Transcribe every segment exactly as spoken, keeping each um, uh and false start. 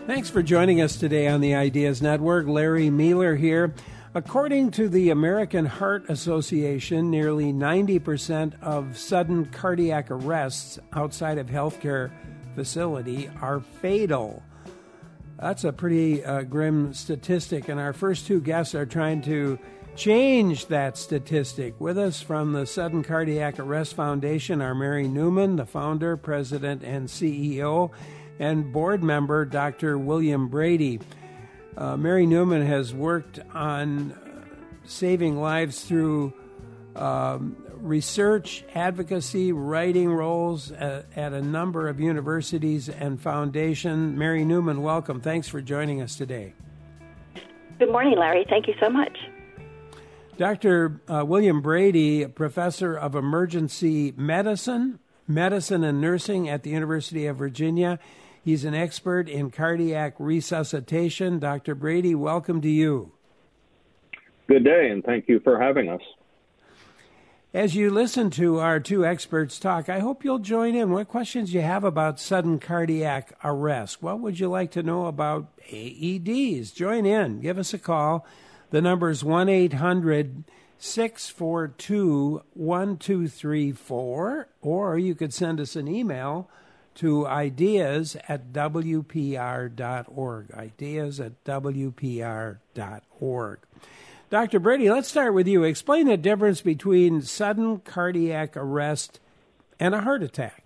Thanks for joining us today on the Ideas Network. Larry Mueller here. According to the American Heart Association, nearly ninety percent of sudden cardiac arrests outside of healthcare facility are fatal. That's a pretty uh, grim statistic, and our first two guests are trying to change that statistic. With us from the Sudden Cardiac Arrest Foundation are Mary Newman, the founder, president, and C E O, and board member Doctor William Brady. Uh, Mary Newman has worked on saving lives through um, research, advocacy, writing roles at, at a number of universities and foundations. Mary Newman, welcome. Thanks for joining us today. Good morning, Larry. Thank you so much. Doctor Uh, William Brady, professor of emergency medicine, medicine and nursing at the University of Virginia. He's an expert in cardiac resuscitation. Doctor Brady, welcome to you. Good day, and thank you for having us. As you listen to our two experts talk, I hope you'll join in. What questions you have about sudden cardiac arrest? What would you like to know about A E Ds? Join in. Give us a call. The number is one eight hundred six four two one two three four, or you could send us an email to ideas at w p r dot org, ideas at w p r dot org. Doctor Brady, let's start with you. Explain the difference between sudden cardiac arrest and a heart attack.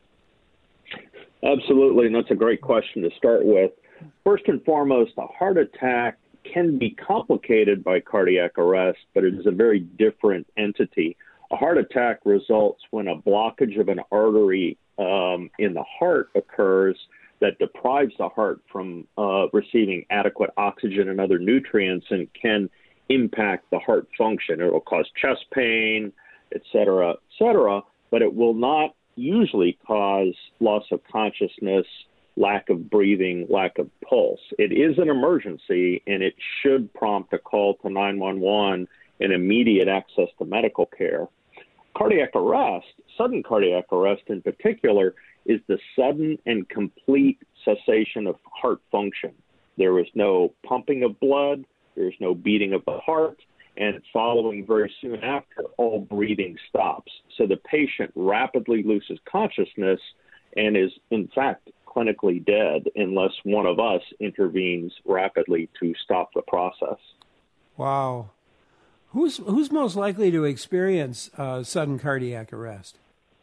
Absolutely, and that's a great question to start with. First and foremost, a heart attack can be complicated by cardiac arrest, but it is a very different entity. A heart attack results when a blockage of an artery um, in the heart occurs that deprives the heart from uh, receiving adequate oxygen and other nutrients and can impact the heart function. It will cause chest pain, et cetera, et cetera, but it will not usually cause loss of consciousness, lack of breathing, lack of pulse. It is an emergency, and it should prompt a call to nine one one and immediate access to medical care. Cardiac arrest, sudden cardiac arrest in particular, is the sudden and complete cessation of heart function. There is no pumping of blood, there's no beating of the heart, and following very soon after, all breathing stops. So the patient rapidly loses consciousness and is, in fact, clinically dead unless one of us intervenes rapidly to stop the process. Wow. Who's who's most likely to experience uh, sudden cardiac arrest?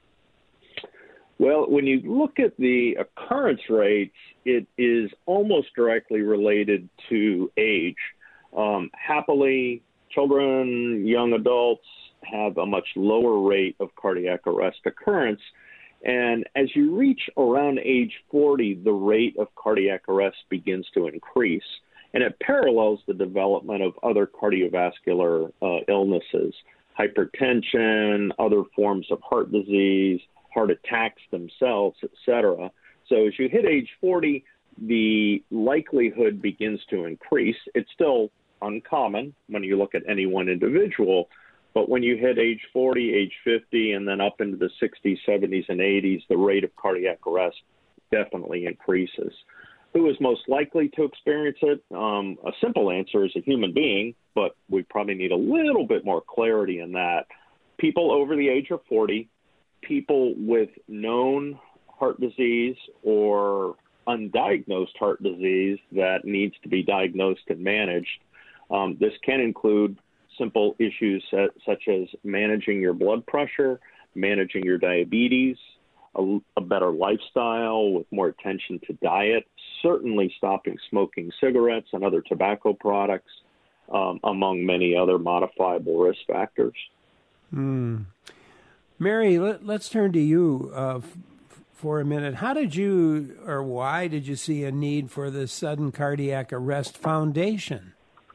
Well, when you look at the occurrence rates, it is almost directly related to age. Um, happily, children, young adults have a much lower rate of cardiac arrest occurrence. And as you reach around age forty, the rate of cardiac arrest begins to increase. And it parallels the development of other cardiovascular uh, illnesses, hypertension, other forms of heart disease, heart attacks themselves, et cetera. So as you hit age forty, the likelihood begins to increase. It's still uncommon when you look at any one individual, but when you hit age forty, age fifty, and then up into the sixties, seventies, and eighties, the rate of cardiac arrest definitely increases. Who is most likely to experience it? Um, a simple answer is a human being, but we probably need a little bit more clarity in that. People over the age of forty, people with known heart disease or undiagnosed heart disease that needs to be diagnosed and managed. Um, this can include simple issues such as managing your blood pressure, managing your diabetes, a, a better lifestyle with more attention to diet, certainly stopping smoking cigarettes and other tobacco products, um, among many other modifiable risk factors. Mm. Mary, let, let's turn to you uh, f- for a minute. How did you, or why did you see a need for the Sudden Cardiac Arrest Foundation?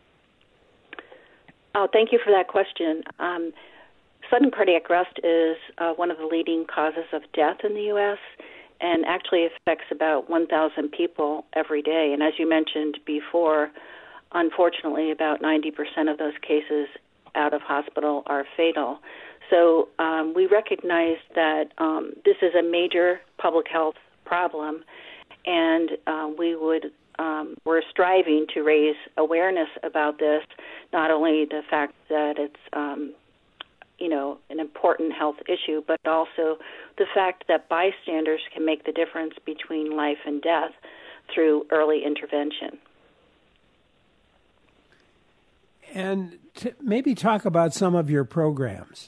Oh, thank you for that question. Um, sudden cardiac arrest is uh, one of the leading causes of death in the U S and actually affects about one thousand people every day. And as you mentioned before, unfortunately, about ninety percent of those cases out of hospital are fatal. So um, we recognize that um, this is a major public health problem, and uh, we would um, we're striving to raise awareness about this, not only the fact that it's, um, you know, an important health issue, but also the fact that bystanders can make the difference between life and death through early intervention. And t- maybe talk about some of your programs.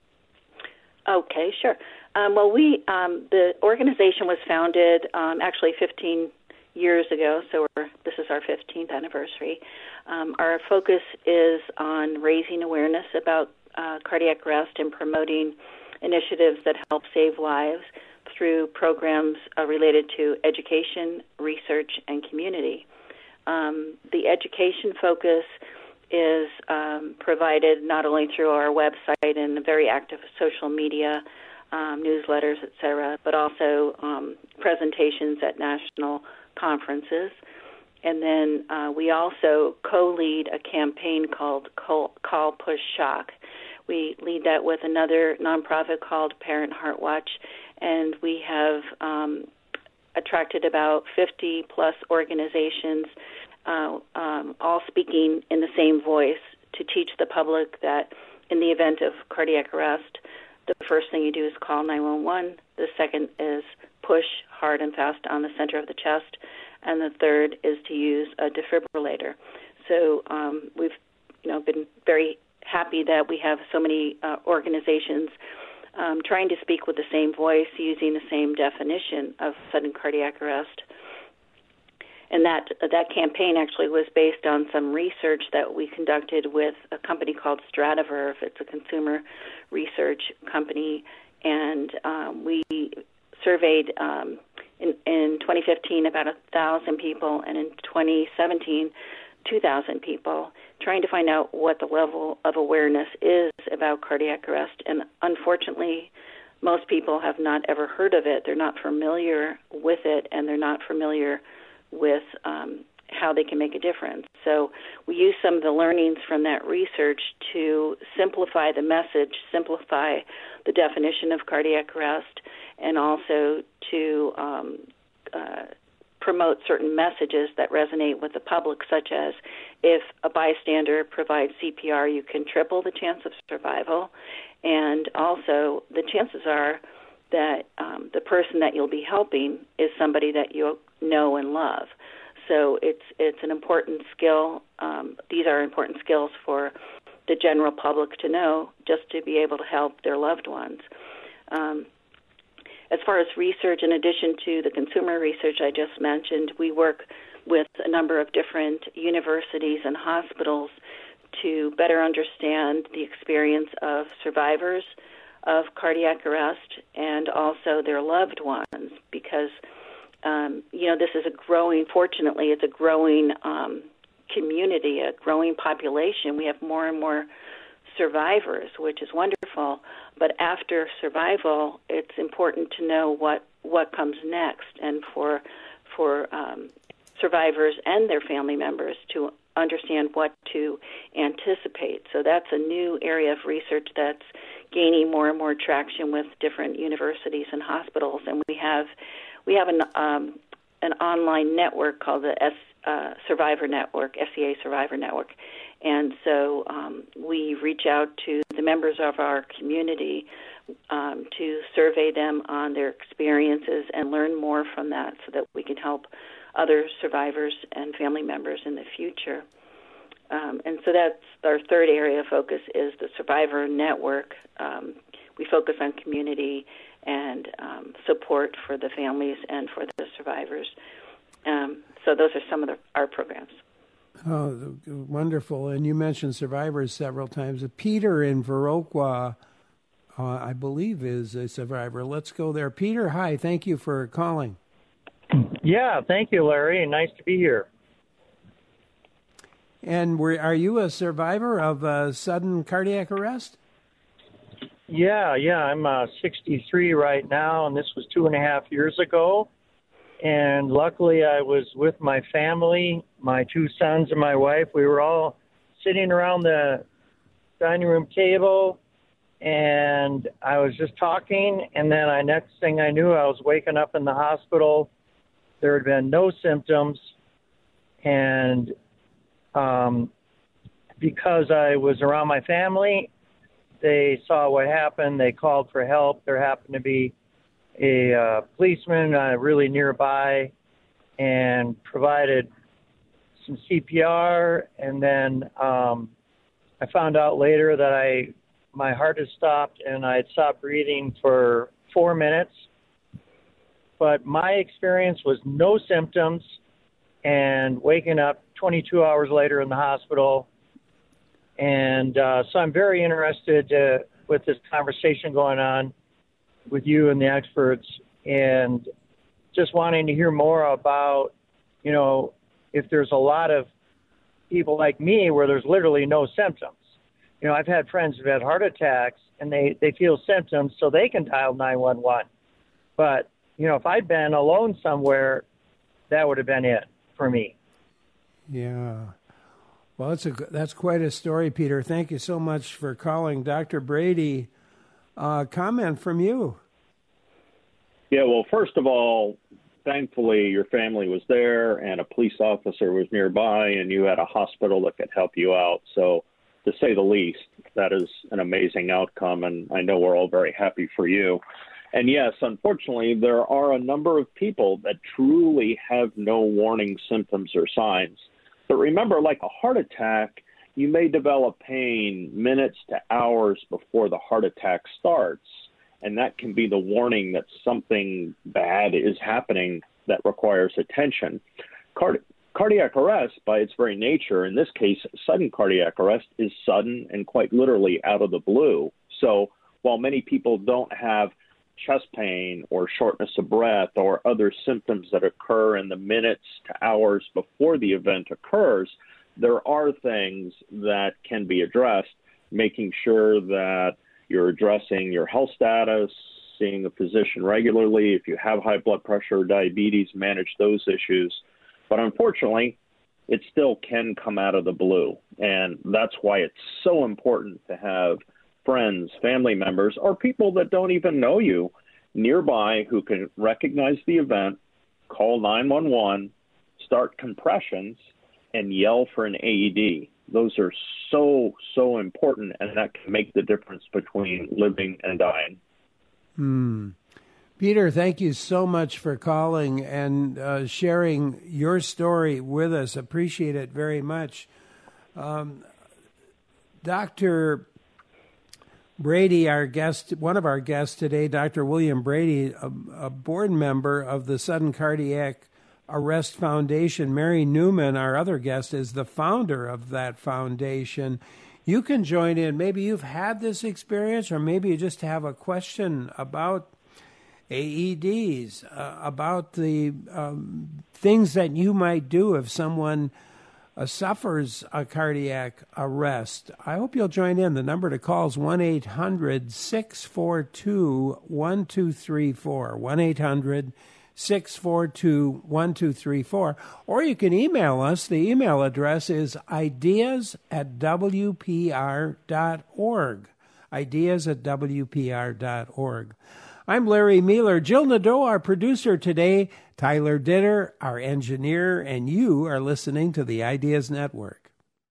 Okay, sure. Um, well, we um, the organization was founded um, actually fifteen years ago, so we're, this is our fifteenth anniversary. Um, our focus is on raising awareness about uh, cardiac arrest and promoting initiatives that help save lives through programs uh, related to education, research, and community. Um, the education focus is um, provided not only through our website and a very active social media, um, newsletters, et cetera, but also um, presentations at national conferences. And then uh, we also co-lead a campaign called Call, Call Push Shock. We lead that with another nonprofit called Parent Heart Watch, and we have um, attracted about fifty plus organizations, uh, um, all speaking in the same voice to teach the public that in the event of cardiac arrest, the first thing you do is call nine one one. The second is push hard and fast on the center of the chest, and the third is to use a defibrillator. So um, we've, you know, been very happy that we have so many uh, organizations um, trying to speak with the same voice, using the same definition of sudden cardiac arrest. And that that campaign actually was based on some research that we conducted with a company called Strataverve. It's a consumer research company, and um, we surveyed um, in, in twenty fifteen about one thousand people, and in twenty seventeen, two thousand people, trying to find out what the level of awareness is about cardiac arrest. And unfortunately, most people have not ever heard of it. They're not familiar with it, and they're not familiar with um, how they can make a difference. So we use some of the learnings from that research to simplify the message, simplify the definition of cardiac arrest, and also to um, uh, promote certain messages that resonate with the public, such as if a bystander provides C P R, you can triple the chance of survival, and also the chances are that um, the person that you'll be helping is somebody that you know and love. So it's it's an important skill. Um, these are important skills for the general public to know, just to be able to help their loved ones. Um, as far as research, in addition to the consumer research I just mentioned, we work with a number of different universities and hospitals to better understand the experience of survivors of cardiac arrest and also their loved ones, because um, you know, this is a growing, fortunately, it's a growing um, community, a growing population. We have more and more survivors, which is wonderful. But after survival, it's important to know what, what comes next, and for for um, survivors and their family members to understand what to anticipate. So that's a new area of research that's gaining more and more traction with different universities and hospitals. And we have we have an um, an online network called the S, uh, Survivor Network, S C A Survivor Network. And so um, we reach out to the members of our community um, to survey them on their experiences and learn more from that, so that we can help other survivors and family members in the future. Um, and so that's our third area of focus, is the Survivor Network. Um, we focus on community and um, support for the families and for the survivors. Um, so those are some of the, our programs. Oh, wonderful. And you mentioned survivors several times. Peter in Viroqua, uh, I believe, is a survivor. Let's go there. Peter, hi. Thank you for calling. Yeah, thank you, Larry. Nice to be here. And were, are you a survivor of uh, sudden cardiac arrest? Yeah, yeah. I'm uh, sixty-three right now, and this was two and a half years ago. And luckily, I was with my family, my two sons and my wife. We were all sitting around the dining room table, and I was just talking. And then I, next thing I knew, I was waking up in the hospital. There had been no symptoms, And um, because I was around my family, they saw what happened. They called for help. There happened to be a uh, policeman uh, really nearby and provided some C P R. And then um, I found out later that I my heart had stopped and I had stopped breathing for four minutes. But my experience was no symptoms, and waking up twenty-two hours later in the hospital. And uh, so I'm very interested uh, with this conversation going on with you and the experts, and just wanting to hear more about, you know, if there's a lot of people like me where there's literally no symptoms. You know, I've had friends who've had heart attacks and they, they feel symptoms so they can dial nine one one. But, you know, if I'd been alone somewhere, that would have been it for me. Yeah. Well, that's, a, that's quite a story, Peter. Thank you so much for calling. Doctor Brady, uh, comment from you. Yeah, well, first of all, thankfully your family was there and a police officer was nearby and you had a hospital that could help you out. So to say the least, that is an amazing outcome, and I know we're all very happy for you. And yes, unfortunately, there are a number of people that truly have no warning symptoms or signs. But remember, like a heart attack, you may develop pain minutes to hours before the heart attack starts. And that can be the warning that something bad is happening that requires attention. Card- cardiac arrest, by its very nature, in this case, sudden cardiac arrest, is sudden and quite literally out of the blue. So while many people don't have chest pain or shortness of breath or other symptoms that occur in the minutes to hours before the event occurs, there are things that can be addressed, making sure that you're addressing your health status, seeing a physician regularly. If you have high blood pressure or diabetes, manage those issues. But unfortunately, it still can come out of the blue. And that's why it's so important to have friends, family members, or people that don't even know you nearby who can recognize the event, call nine one one, start compressions, and yell for an A E D. Those are so, so important, and that can make the difference between living and dying. Hmm. Peter, thank you so much for calling and uh, sharing your story with us. Appreciate it very much. Um, Doctor Brady, our guest, one of our guests today, Doctor William Brady, a, a board member of the Sudden Cardiac Arrest Foundation. Mary Newman, our other guest, is the founder of that foundation. You can join in. Maybe you've had this experience, or maybe you just have a question about A E Ds, uh, about the um, things that you might do if someone uh, suffers a cardiac arrest. I hope you'll join in. The number to call is one eight hundred six four two one two three four, one eight hundred six four two one two three four, or you can email us. The email address is ideas at w p r dot org, ideas at w p r dot org. I'm Larry Mealer. Jill Nadeau, our producer today, Tyler Ditter, our engineer, and you are listening to the Ideas Network.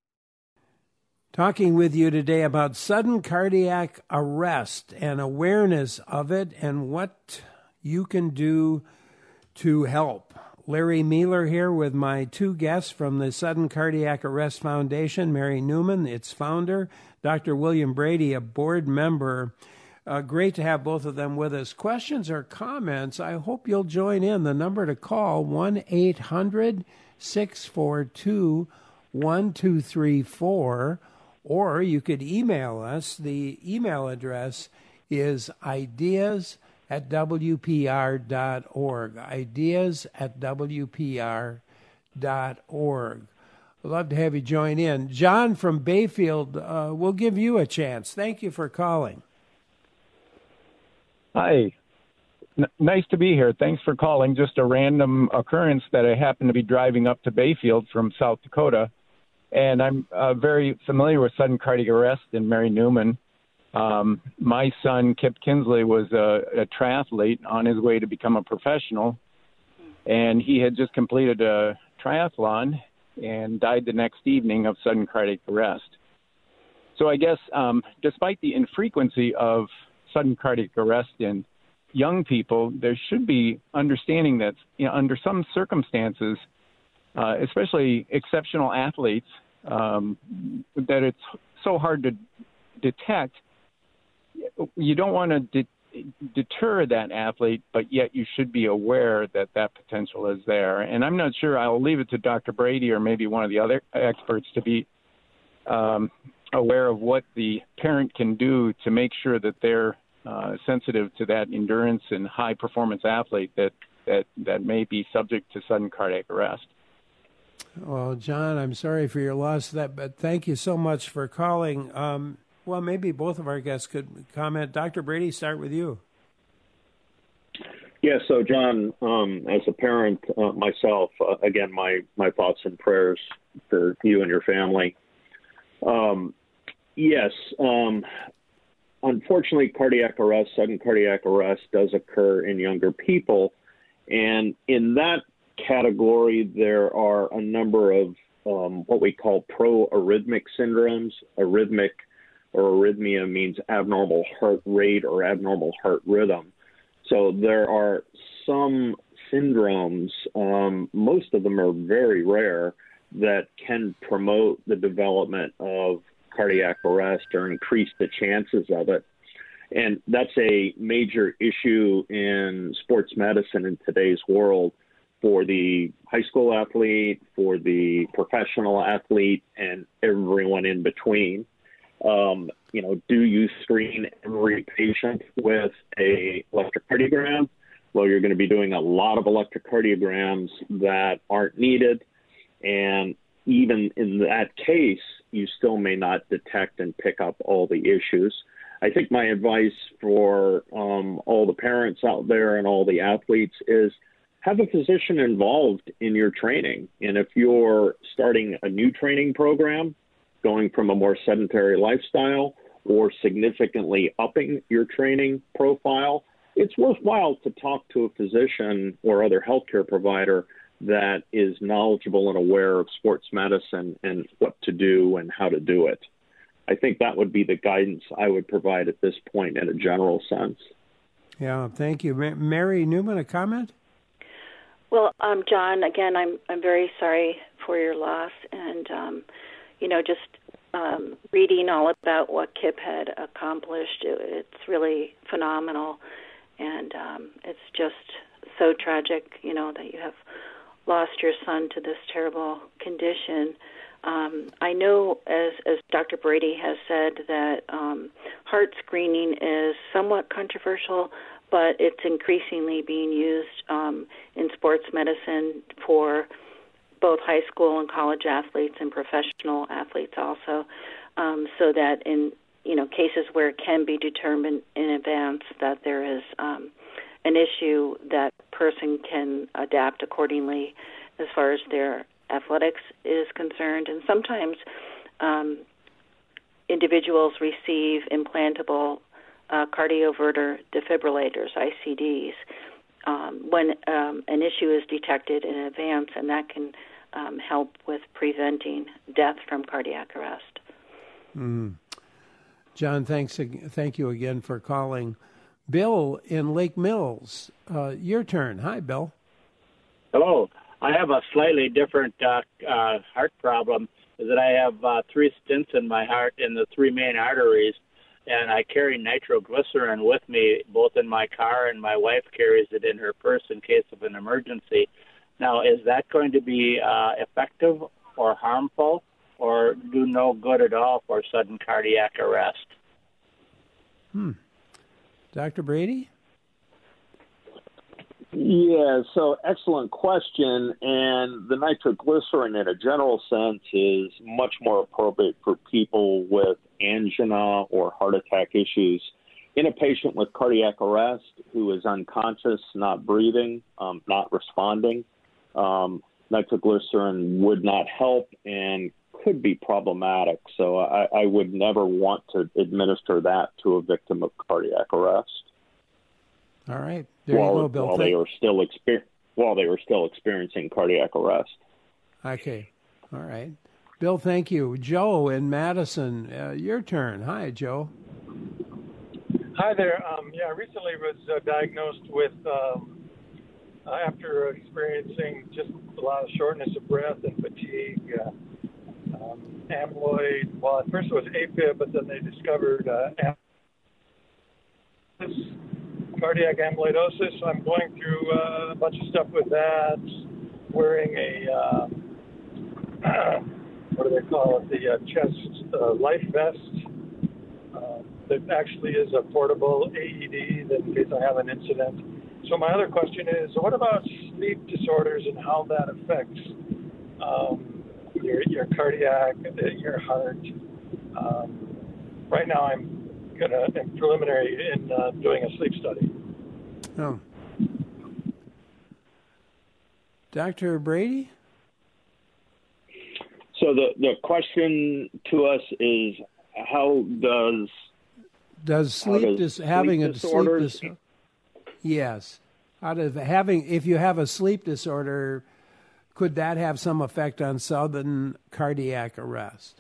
Talking with you today about sudden cardiac arrest and awareness of it and what you can do to help. Larry Mealer here with my two guests from the Sudden Cardiac Arrest Foundation, Mary Newman, its founder, Doctor William Brady, a board member. Uh, great to have both of them with us. Questions or comments, I hope you'll join in. The number to call, one eight hundred six four two one two three four, or you could email us. The email address is ideas at w p r dot org, ideas at w p r dot org. I'd love to have you join in. John from Bayfield, uh, we'll give you a chance. Thank you for calling. Hi. N- nice to be here. Thanks for calling. Just a random occurrence that I happened to be driving up to Bayfield from South Dakota, and I'm uh, very familiar with sudden cardiac arrest and Mary Newman. Um, my son, Kip Kinsley, was a, a triathlete on his way to become a professional, and he had just completed a triathlon, and died the next evening of sudden cardiac arrest. So I guess um, despite the infrequency of sudden cardiac arrest in young people, there should be understanding that, you know, under some circumstances, uh, especially exceptional athletes, um, that it's so hard to detect. You don't want to de- deter that athlete, but yet you should be aware that that potential is there. And I'm not sure, I'll leave it to Doctor Brady or maybe one of the other experts to be um, aware of what the parent can do to make sure that they're uh, sensitive to that endurance and high performance athlete that, that, that may be subject to sudden cardiac arrest. Well, John, I'm sorry for your loss, that, but thank you so much for calling. Um, well, maybe both of our guests could comment. Doctor Brady, start with you. Yeah, so John, um, as a parent uh, myself, uh, again, my, my thoughts and prayers for you and your family. Um, yes, um, unfortunately, cardiac arrest, sudden cardiac arrest does occur in younger people. And in that category, there are a number of um, what we call pro-arrhythmic syndromes. Arrhythmic or arrhythmia means abnormal heart rate or abnormal heart rhythm. So there are some syndromes, um, most of them are very rare, that can promote the development of cardiac arrest or increase the chances of it. And that's a major issue in sports medicine in today's world for the high school athlete, for the professional athlete, and everyone in between. Um, you know, do you screen every patient with a electrocardiogram? Well, you're going to be doing a lot of electrocardiograms that aren't needed. And even in that case, you still may not detect and pick up all the issues. I think my advice for um, all the parents out there and all the athletes is have a physician involved in your training. And if you're starting a new training program, going from a more sedentary lifestyle or significantly upping your training profile, it's worthwhile to talk to a physician or other healthcare provider that is knowledgeable and aware of sports medicine and what to do and how to do it. I think that would be the guidance I would provide at this point in a general sense. Yeah, thank you. Ma- Mary Newman, a comment? Well, um, John, again, I'm I'm very sorry for your loss, and um, you know, just um, reading all about what Kip had accomplished, it, it's really phenomenal, and um, it's just so tragic, you know, that you have lost your son to this terrible condition. Um, I know, as as Doctor Brady has said, that um, heart screening is somewhat controversial, but it's increasingly being used um, in sports medicine for both high school and college athletes and professional athletes also, um, so that in you know cases where it can be determined in advance that there is um, an issue, that person can adapt accordingly as far as their athletics is concerned. And sometimes um, individuals receive implantable uh, cardioverter defibrillators, I C Ds, um, when um, an issue is detected in advance, and that can um, help with preventing death from cardiac arrest. Mm. John, thanks. Thank you again for calling. Bill in Lake Mills, uh, your turn. Hi, Bill. Hello. I have a slightly different uh, uh, heart problem, is that I have uh, three stents in my heart in the three main arteries, and I carry nitroglycerin with me both in my car, and my wife carries it in her purse in case of an emergency. Now, is that going to be uh, effective or harmful, or do no good at all for sudden cardiac arrest? Hmm. Doctor Brady? Yeah, so excellent question. And the nitroglycerin, in a general sense, is much more appropriate for people with angina or heart attack issues. In a patient with cardiac arrest who is unconscious, not breathing, um, not responding, um, nitroglycerin would not help and could be problematic. So I, I would never want to administer that to a victim of cardiac arrest. All right. There while, you go, Bill. While Thank- they were still exper- while they were still experiencing cardiac arrest. Okay. All right. Bill, thank you. Joe in Madison, uh, your turn. Hi, Joe. Hi there. Um, yeah, I recently was uh, diagnosed with, um, uh, after experiencing just a lot of shortness of breath and fatigue, uh, um, amyloid. Well, at first it was AFib, but then they discovered uh, cardiac amyloidosis. So I'm going through uh, a bunch of stuff with that, wearing a, uh, uh, what do they call it, the uh, chest uh, life vest. Uh, that actually is a portable A E D that in case I have an incident. So my other question is, what about sleep disorders and how that affects um, your your cardiac, your heart? Um, right now, I'm gonna I'm preliminary in uh, doing a sleep study. Oh, Doctor Brady. So the the question to us is, how does Does sleep does dis- sleep having a disorders- sleep disorder? Yes. Out of having, if you have a sleep disorder, could that have some effect on sudden cardiac arrest?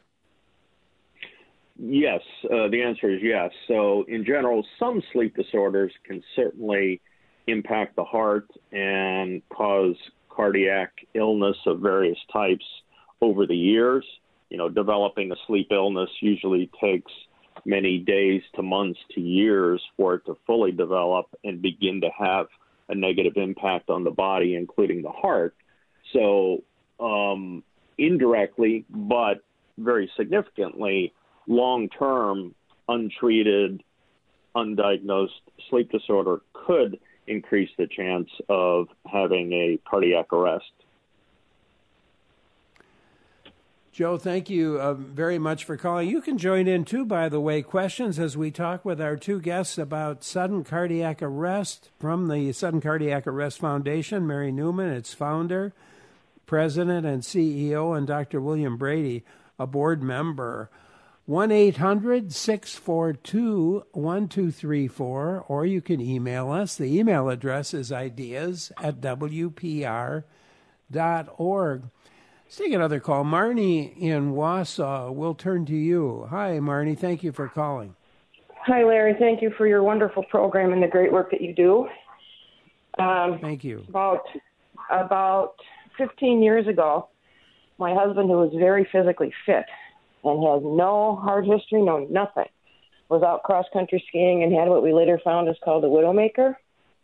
Yes, uh, the answer is yes. So in general, some sleep disorders can certainly impact the heart and cause cardiac illness of various types over the years. You know, developing a sleep illness usually takes many days to months to years for it to fully develop and begin to have a negative impact on the body, including the heart. So um, indirectly, but very significantly, long-term, untreated, undiagnosed sleep disorder could increase the chance of having a cardiac arrest. Joe, thank you uh, very much for calling. You can join in too, by the way, questions as we talk with our two guests about sudden cardiac arrest from the Sudden Cardiac Arrest Foundation, Mary Newman, its founder, president and C E O, and Doctor William Brady, a board member. one eight hundred six four two one two three four, or you can email us. The email address is ideas at w p r dot org. Let's take another call. Marnie in Wausau, we'll turn to you. Hi, Marnie. Thank you for calling. Hi, Larry. Thank you for your wonderful program and the great work that you do. Um, Thank you. About, about fifteen years ago, my husband, who was very physically fit and has no heart history, no nothing, was out cross-country skiing and had what we later found is called a widowmaker.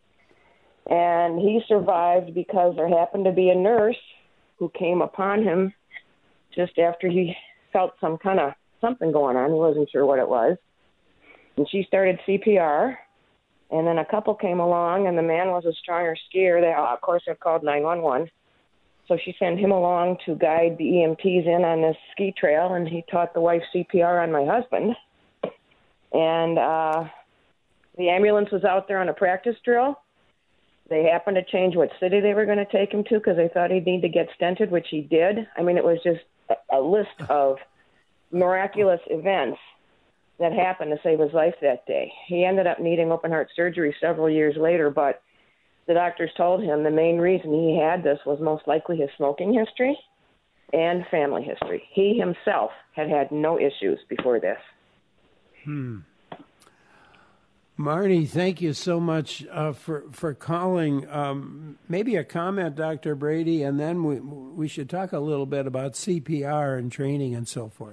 And he survived because there happened to be a nurse who came upon him just after he felt some kind of something going on. He wasn't sure what it was. And she started C P R. And then a couple came along, and the man was a stronger skier. They, of course, have called nine one one. So she sent him along to guide the E M Ts in on this ski trail, and he taught the wife C P R on my husband. And uh, the ambulance was out there on a practice drill. They happened to change what city they were going to take him to because they thought he'd need to get stented, which he did. I mean, it was just a, a list of miraculous events that happened to save his life that day. He ended up needing open heart surgery several years later, but the doctors told him the main reason he had this was most likely his smoking history and family history. He himself had had no issues before this. Hmm. Marnie, thank you so much uh, for for calling. Um, maybe a comment, Doctor Brady, and then we we should talk a little bit about C P R and training and so forth.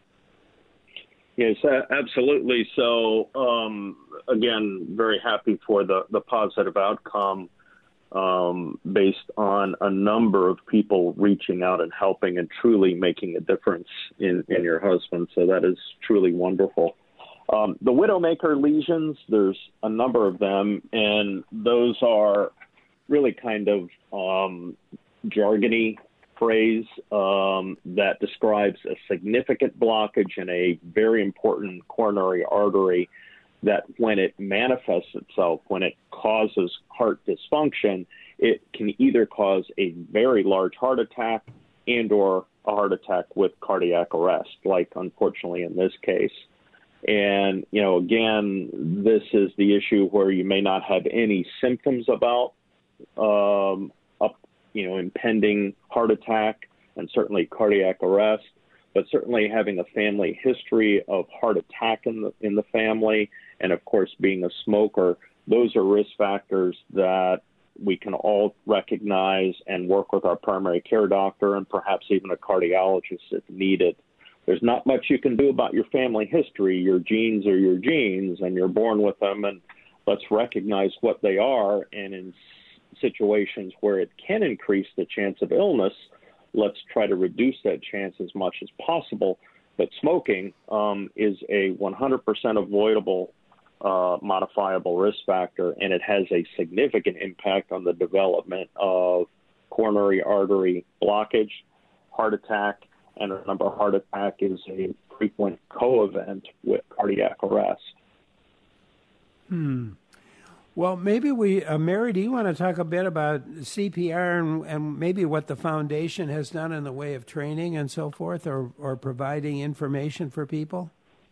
Yes, absolutely. So, um, again, very happy for the, the positive outcome um, based on a number of people reaching out and helping and truly making a difference in, in your husband. So that is truly wonderful. Um, the widowmaker lesions, there's a number of them, and those are really kind of um, jargony phrase um, that describes a significant blockage in a very important coronary artery that when it manifests itself, when it causes heart dysfunction, it can either cause a very large heart attack and or a heart attack with cardiac arrest, like unfortunately in this case. And, you know, again, this is the issue where you may not have any symptoms about, um, up, you know, impending heart attack, and certainly cardiac arrest, but certainly having a family history of heart attack in the in the family, and of course being a smoker. Those are risk factors that we can all recognize and work with our primary care doctor and perhaps even a cardiologist if needed. There's not much you can do about your family history. Your genes are your genes, and you're born with them, and let's recognize what they are. And in situations where it can increase the chance of illness, let's try to reduce that chance as much as possible. But smoking um, is a one hundred percent avoidable uh, modifiable risk factor, and it has a significant impact on the development of coronary artery blockage, heart attack, and remember, heart attack is a frequent co-event with cardiac arrest. Hmm. Well, maybe we, uh, Mary, do you want to talk a bit about C P R and, and maybe what the foundation has done in the way of training and so forth, or, or providing information for people?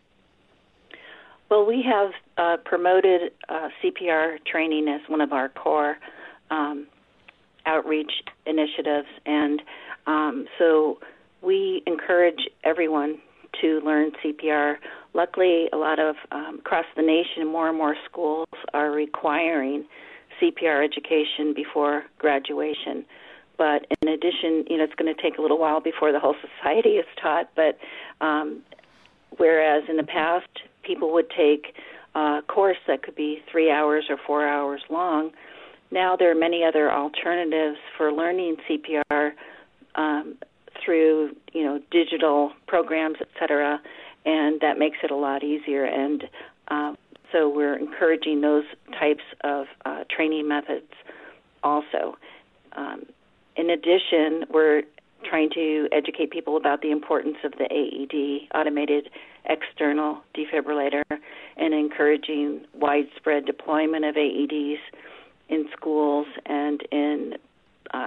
Well, we have uh, promoted uh, C P R training as one of our core um, outreach initiatives, and um, so we encourage everyone to learn C P R. Luckily, a lot of, um, across the nation, more and more schools are requiring C P R education before graduation. But in addition, you know, it's going to take a little while before the whole society is taught, but um, whereas in the past, people would take a course that could be three hours or four hours long, now there are many other alternatives for learning C P R um, through, you know, digital programs, et cetera, and that makes it a lot easier. And uh, so we're encouraging those types of uh, training methods also. Um, in addition, we're trying to educate people about the importance of the A E D, automated external defibrillator, and encouraging widespread deployment of A E Ds in schools and in uh,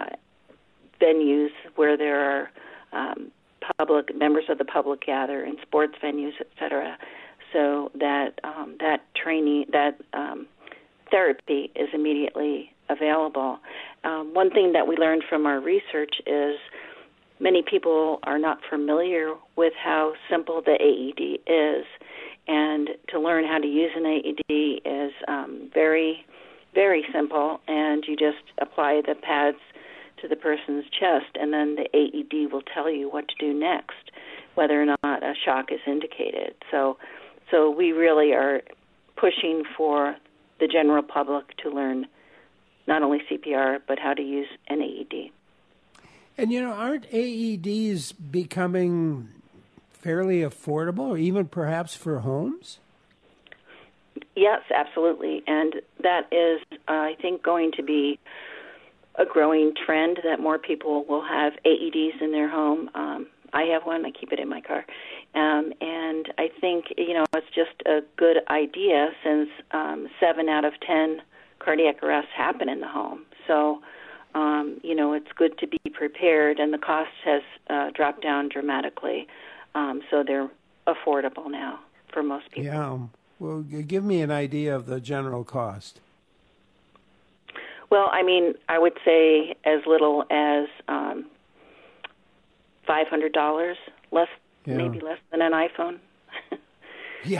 venues where there are um, public members of the public gather, in sports venues, et cetera, so that um, that training, that um, therapy is immediately available. Um, one thing that we learned from our research is many people are not familiar with how simple the A E D is, and to learn how to use an A E D is um, very, very simple, and you just apply the pads to the person's chest, and then the A E D will tell you what to do next, whether or not a shock is indicated. So, so we really are pushing for the general public to learn not only C P R, but how to use an A E D. And, you know, aren't A E Ds becoming fairly affordable, or even perhaps for homes? Yes, absolutely. And that is, uh, I think, going to be a growing trend, that more people will have A E Ds in their home. Um, I have one. I keep it in my car. Um, and I think, you know, it's just a good idea, since um, seven out of ten cardiac arrests happen in the home. So, um, you know, it's good to be prepared, and the cost has uh, dropped down dramatically. Um, so they're affordable now for most people. Yeah. Well, give me an idea of the general cost. Well, I mean, I would say as little as um, five hundred dollars, less, yeah. maybe less than an iPhone. Yeah.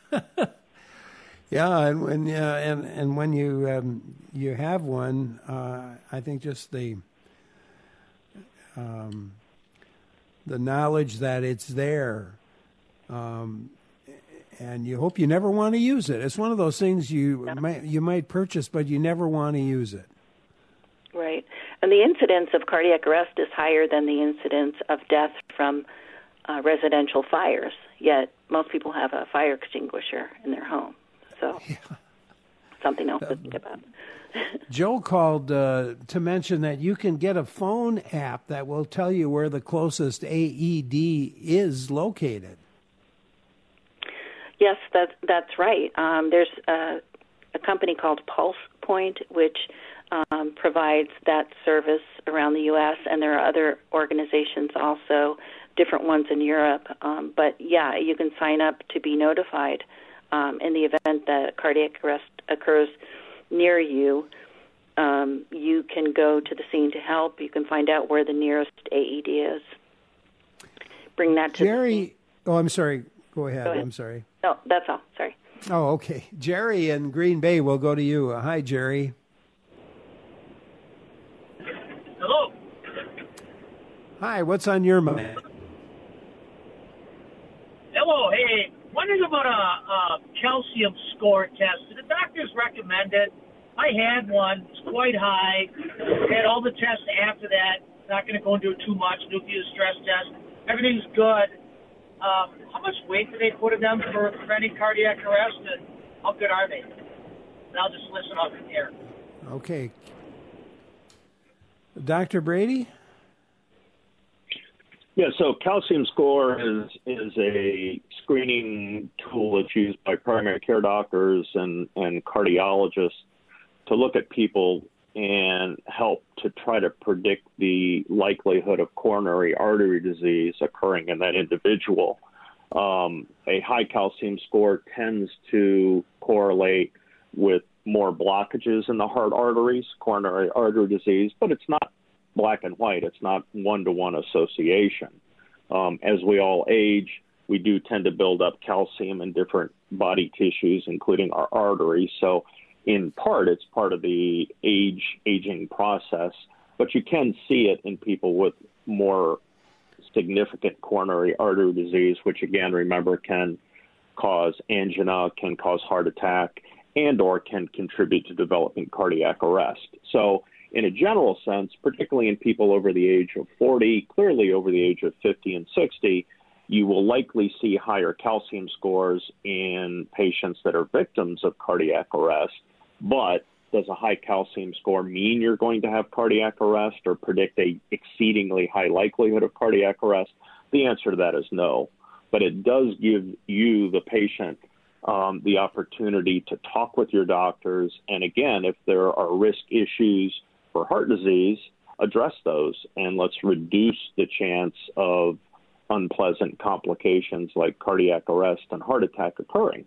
Yeah, and when uh, and and when you um, you have one, uh, I think just the um, the knowledge that it's there, um, and you hope you never want to use it. It's one of those things you yeah. might you might purchase, but you never want to use it. Right, and the incidence of cardiac arrest is higher than the incidence of death from uh, residential fires. Yet most people have a fire extinguisher in their home. So, yeah. Something else to think about. Joe called uh, to mention that you can get a phone app that will tell you where the closest A E D is located. Yes, that's, that's right. Um, there's a, a company called Pulse Point, which um, provides that service around the U S, and there are other organizations also, different ones in Europe. Um, but, yeah, you can sign up to be notified Um, in the event that cardiac arrest occurs near you. um, you can go to the Scene to Help. You can find out where the nearest A E D is. Bring that to Jerry. Oh, I'm sorry. Go ahead. Go ahead. I'm sorry. No, that's all. Sorry. Oh, okay. Jerry in Green Bay, we'll go to you. Uh, hi, Jerry. Hello. Hi, what's on your mind? Hello. Hey, wondering about a, a calcium score test. The doctors recommend it. I had one. It's quite high. Had all the tests after that. Not going to go into it too much. Nuclear stress test. Everything's good. Um, how much weight do they put in them for preventing cardiac arrest, and how good are they? And I'll just listen up in here. Okay. Doctor Brady? Yeah, so calcium score is is a screening tool that's used by primary care doctors and, and cardiologists to look at people and help to try to predict the likelihood of coronary artery disease occurring in that individual. Um, a high calcium score tends to correlate with more blockages in the heart arteries, coronary artery disease, but it's not black and white. It's not one-to-one association. Um, as we all age, we do tend to build up calcium in different body tissues, including our arteries. So in part, it's part of the age aging process, but you can see it in people with more significant coronary artery disease, which again, remember, can cause angina, can cause heart attack, and or can contribute to developing cardiac arrest. So in a general sense, particularly in people over the age of forty, clearly over the age of fifty and sixty, you will likely see higher calcium scores in patients that are victims of cardiac arrest. But does a high calcium score mean you're going to have cardiac arrest or predict a exceedingly high likelihood of cardiac arrest? The answer to that is no. But it does give you, the patient, um, the opportunity to talk with your doctors. And again, if there are risk issues for heart disease, address those, and let's reduce the chance of unpleasant complications like cardiac arrest and heart attack occurring.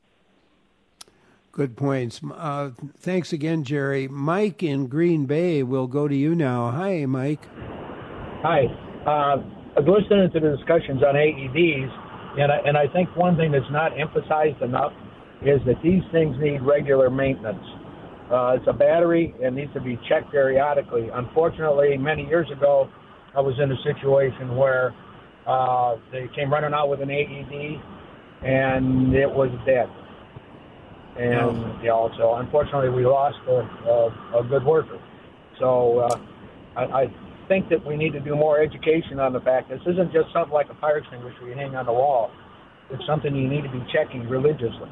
Good points. Uh, thanks again, Jerry. Mike in Green Bay, will go to you now. Hi, Mike. Hi. Uh, I was listening to the discussions on A E Ds, and I, and I think one thing that's not emphasized enough is that these things need regular maintenance. Uh, it's a battery and needs to be checked periodically. Unfortunately, many years ago, I was in a situation where uh, they came running out with an A E D, and it was dead. And, oh. you know, so unfortunately we lost a, a, a good worker. So uh, I, I think that we need to do more education on the fact this isn't just something like a fire extinguisher you hang on the wall. It's something you need to be checking religiously.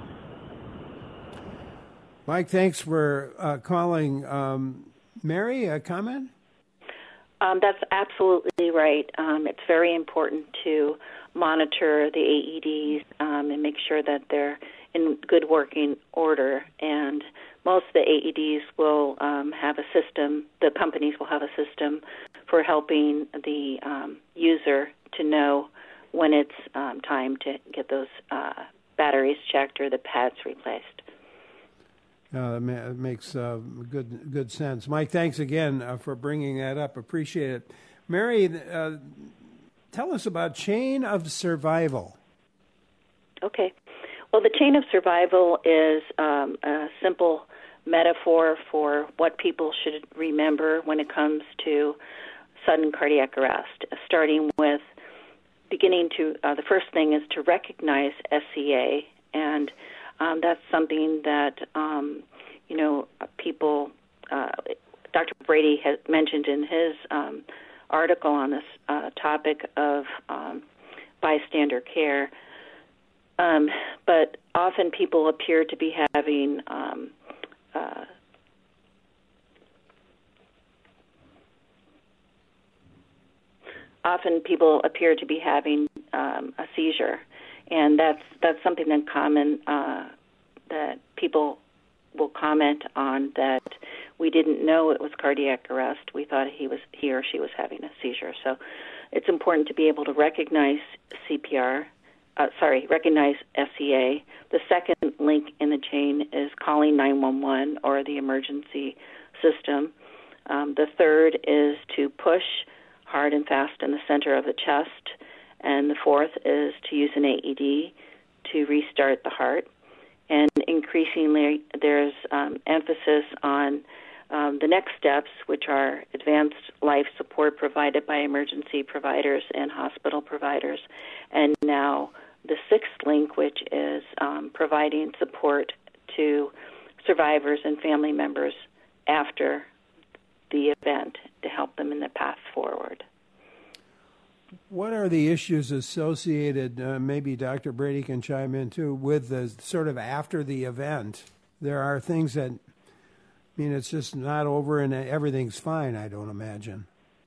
Mike, thanks for uh, calling. Um, Mary, a comment? Um, that's absolutely right. Um, it's very important to monitor the A E Ds um, and make sure that they're in good working order. And most of the A E Ds will um, have a system, the companies will have a system for helping the um, user to know when it's um, time to get those uh, batteries checked or the pads replaced. Uh, it makes uh, good good sense. Mike, thanks again uh, for bringing that up. Appreciate it. Mary, uh, tell us about chain of survival. Okay. Well, the chain of survival is um, a simple metaphor for what people should remember when it comes to sudden cardiac arrest, starting with beginning to, uh, the first thing is to recognize S C A, and um, that's something that, um, you know, people, uh, Doctor Brady has mentioned in his um, article on this uh, topic of um, bystander care. Um, but often people appear to be having um, uh, often people appear to be having um, a seizure, and that's that's something that common uh, that people will comment on, that we didn't know it was cardiac arrest. We thought he was he or she was having a seizure. So it's important to be able to recognize C P R. Uh, sorry, recognize S C A. The second link in the chain is calling nine one one or the emergency system. Um, the third is to push hard and fast in the center of the chest. And the fourth is to use an A E D to restart the heart. And increasingly, there's um, emphasis on um, the next steps, which are advanced life support provided by emergency providers and hospital providers. And now the sixth link, which is um, providing support to survivors and family members after the event to help them in the path forward. What are the issues associated, uh, maybe Doctor Brady can chime in too, with the sort of after the event? There are things that, I mean, it's just not over and everything's fine, I don't imagine.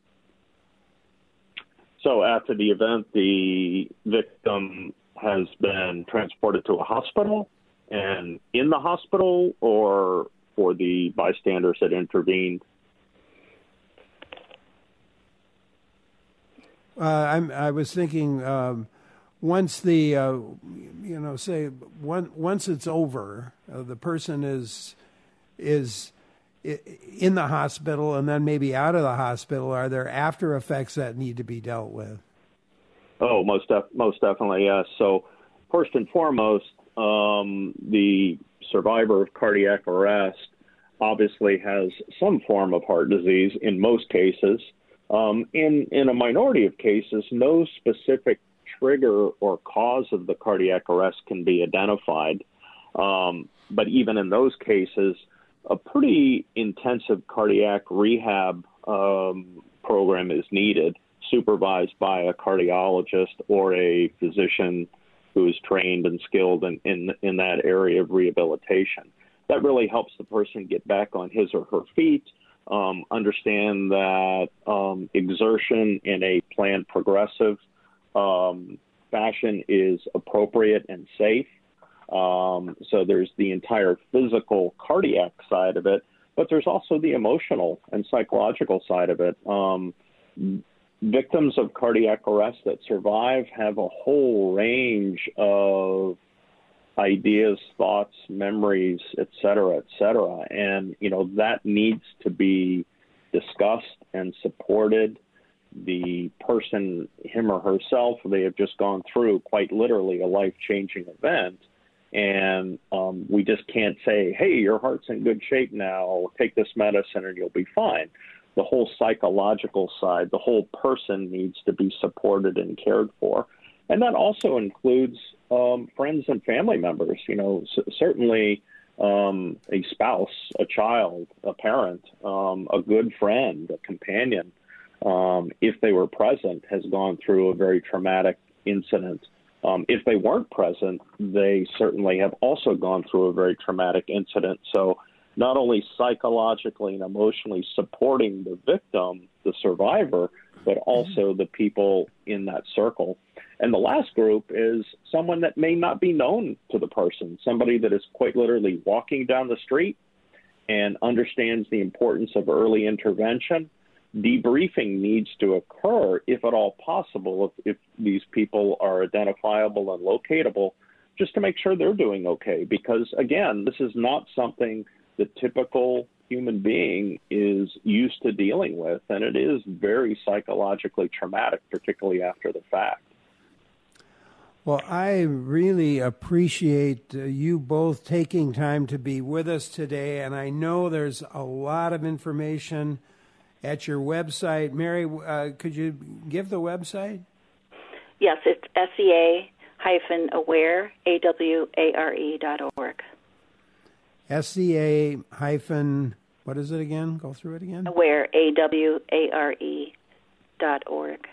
So after the event, the victim has been transported to a hospital, and in the hospital, or for the bystanders that intervened? Uh, I'm, I was thinking um, once the, uh, you know, say one, once it's over, uh, the person is is in the hospital and then maybe out of the hospital. Are there after effects that need to be dealt with? Oh, most def- most definitely, yes. So first and foremost, um, the survivor of cardiac arrest obviously has some form of heart disease in most cases. Um, in, in a minority of cases, no specific trigger or cause of the cardiac arrest can be identified. Um, but even in those cases, a pretty intensive cardiac rehab um, program is needed, supervised by a cardiologist or a physician who is trained and skilled in, in, in that area of rehabilitation. That really helps the person get back on his or her feet, Um, understand that um, exertion in a planned progressive um, fashion is appropriate and safe. Um, so there's the entire physical cardiac side of it, but there's also the emotional and psychological side of it. Um, victims of cardiac arrest that survive have a whole range of ideas, thoughts, memories, et cetera, et cetera. And, you know, that needs to be discussed and supported. The person, him or herself, they have just gone through quite literally a life-changing event. And um, we just can't say, hey, your heart's in good shape now, take this medicine and you'll be fine. The whole psychological side, the whole person needs to be supported and cared for. And that also includes um, friends and family members, you know, c- certainly um, a spouse, a child, a parent, um, a good friend, a companion, um, if they were present, has gone through a very traumatic incident. Um, if they weren't present, they certainly have also gone through a very traumatic incident. So not only psychologically and emotionally supporting the victim, the survivor, but also the people in that circle. And the last group is someone that may not be known to the person, somebody that is quite literally walking down the street and understands the importance of early intervention. Debriefing needs to occur, if at all possible, if, if these people are identifiable and locatable, just to make sure they're doing okay. Because, again, this is not something the typical human being is used to dealing with, and it is very psychologically traumatic, particularly after the fact. Well, I really appreciate uh, you both taking time to be with us today, and I know there's a lot of information at your website. Mary, uh, could you give the website? Yes, it's S E A hyphen aware, A W A R E dot org. S E A hyphen, what is it again? Go through it again. Aware, A W A R E dot org.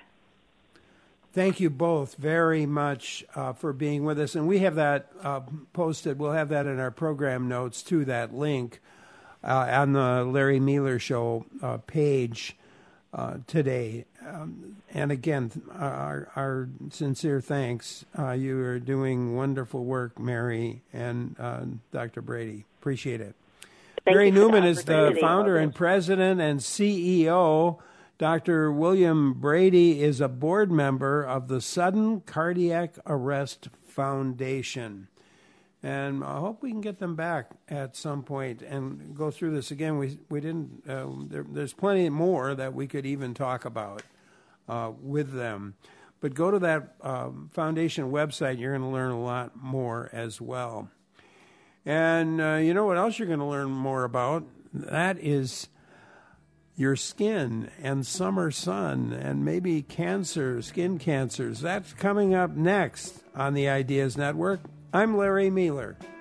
Thank you both very much uh, for being with us. And we have that uh, posted. We'll have that in our program notes, too, that link uh, on the Larry Mealer Show uh, page uh, today. Um, and again, our, our sincere thanks. Uh, you are doing wonderful work, Mary and uh, Doctor Brady. Appreciate it. Thank Mary Newman the is the founder and president and C E O. Doctor William Brady is a board member of the Sudden Cardiac Arrest Foundation. And I hope we can get them back at some point and go through this again. We we didn't. Uh, there, there's plenty more that we could even talk about uh, with them. But go to that um, foundation website. You're going to learn a lot more as well. And uh, you know what else you're going to learn more about? That is your skin and summer sun and maybe cancer, skin cancers. That's coming up next on the Ideas Network. I'm Larry Mealer.